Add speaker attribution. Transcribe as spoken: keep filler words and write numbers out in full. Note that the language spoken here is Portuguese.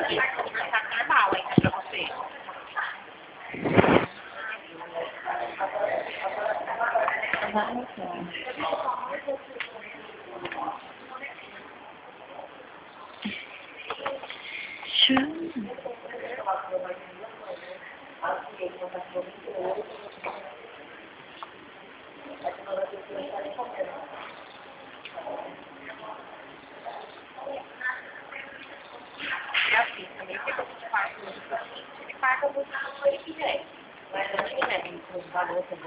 Speaker 1: aqui, vou conversar normal ainda pra você.
Speaker 2: Vai, então.
Speaker 1: É assim, também tem que partir. Ele paga muito por ele, né? Mas assim, né? Os valores